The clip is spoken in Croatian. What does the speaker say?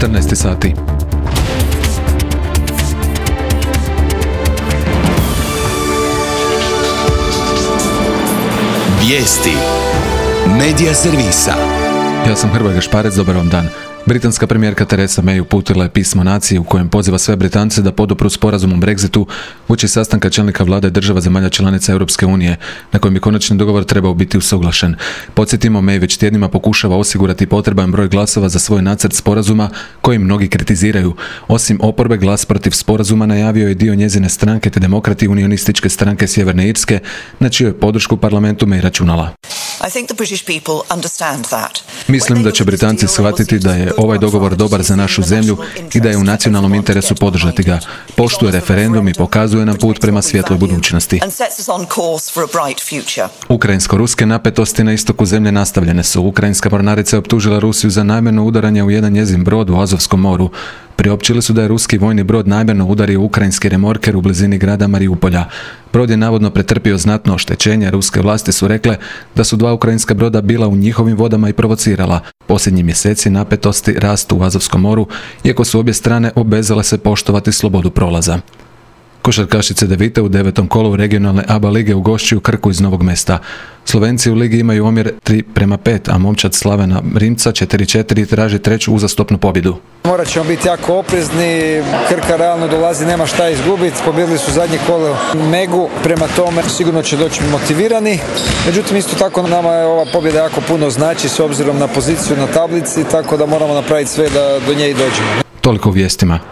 14 sati. Vijesti Medija servisa. Ja sam Hrvoje Gašparec, dobar vam dan. Britanska premijerka Theresa May uputila je pismo naciji u kojem poziva sve Britance da podupru sporazum o Brexitu uoči sastanka čelnika vlade država zemalja članica Europske unije, na kojem bi konačni dogovor trebao biti usuglašen. Podsjetimo, May već tjednima pokušava osigurati potreban broj glasova za svoj nacrt sporazuma koji mnogi kritiziraju. Osim oporbe, glas protiv sporazuma najavio je dio njezine stranke te Demokrati unionističke stranke Sjeverne Irske, na čiju je podršku parlamentu May računala. Mislim da će Britanci shvatiti da je ovaj dogovor dobar za našu zemlju i da je u nacionalnom interesu podržati ga. Poštuje referendum i pokazuje nam put prema svjetloj budućnosti. Ukrajinsko-ruske napetosti na istoku zemlje nastavljene su. Ukrajinska mornarica je optužila Rusiju za namjerno udaranje u jedan njezin brod u Azovskom moru. Priopćili su da je ruski vojni brod namjerno udario ukrajinski remorker u blizini grada Mariupolja. Brod je navodno pretrpio znatno oštećenje. Ruske vlasti su rekle da su dva ukrajinska broda bila u njihovim vodama i provocirala. Posljednji mjeseci napetosti rastu u Azovskom moru, iako su obje strane obvezale se poštovati slobodu prolaza. Košarkašice Devite u 9. kolu regionalne ABA lige ugošćuju Krku iz Novog Mesta. Slovenci u ligi imaju omjer 3:5, a momčad Slavena Rimca 4:4 traži treću uzastopnu pobjedu. Morat ćemo biti jako oprezni, Krka realno dolazi, nema šta izgubiti, pobjedili su zadnje kolo Megu, prema tome sigurno će doći motivirani. Međutim, isto tako nama je ova pobjeda jako puno znači s obzirom na poziciju na tablici, tako da moramo napraviti sve da do nje i dođemo. Toliko u vijestima.